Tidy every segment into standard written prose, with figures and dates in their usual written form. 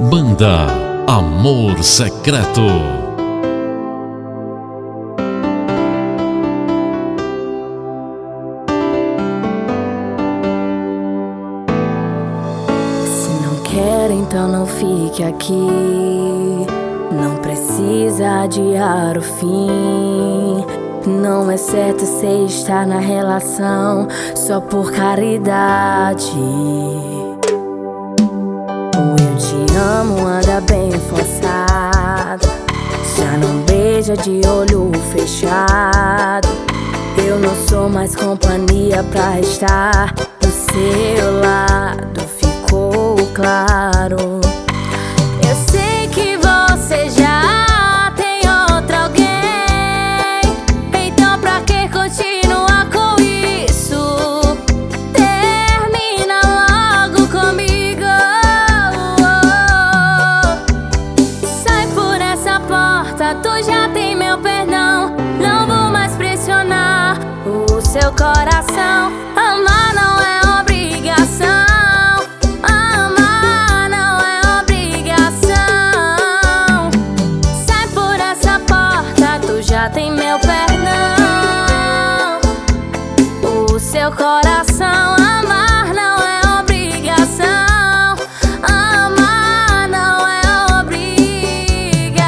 Banda Amor Secreto. Então não fique aqui, não precisa adiar o fim. Não é certo você estar na relação só por caridade. O eu te amo anda bem forçado, já não beija de olho fechado. Eu não sou mais companhia pra estar do seu lado, ficou claro. Eu sei que você já tem outra alguém, então pra que continuar com isso? Termina logo comigo. Sai por essa porta, tu já tem meu perdão. Não vou mais pressionar o seu coração. Amar não é obrigação. Já tem meu perdão, o seu coração. Amar não é obrigação, amar não é obrigação.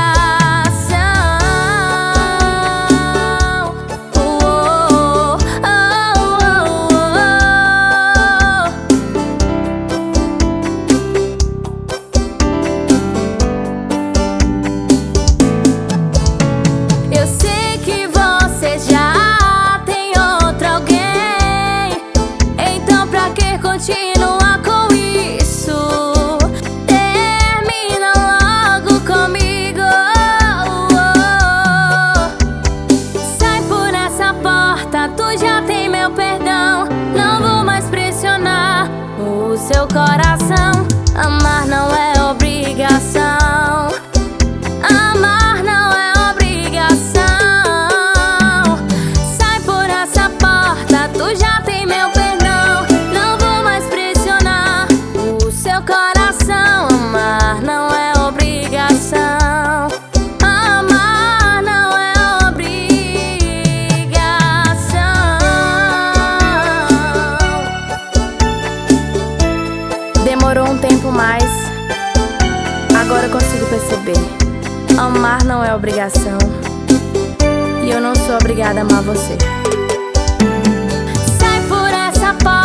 Eu sei que você já tem outra alguém, então pra que continuar com isso? Termina logo comigo. Sai por essa porta, tu já tem meu perdão. Não vou mais pressionar o seu coração. Amar não é obrigação, amar não é obrigação. Sai por essa porta, tu já tem meu perdão. Não vou mais pressionar o seu coração. Amar não é obrigação, amar não é obrigação. Demorou um tempo, mas agora eu consigo perceber. Amar não é obrigação, e eu não sou obrigada a amar você. Sai por essa porta.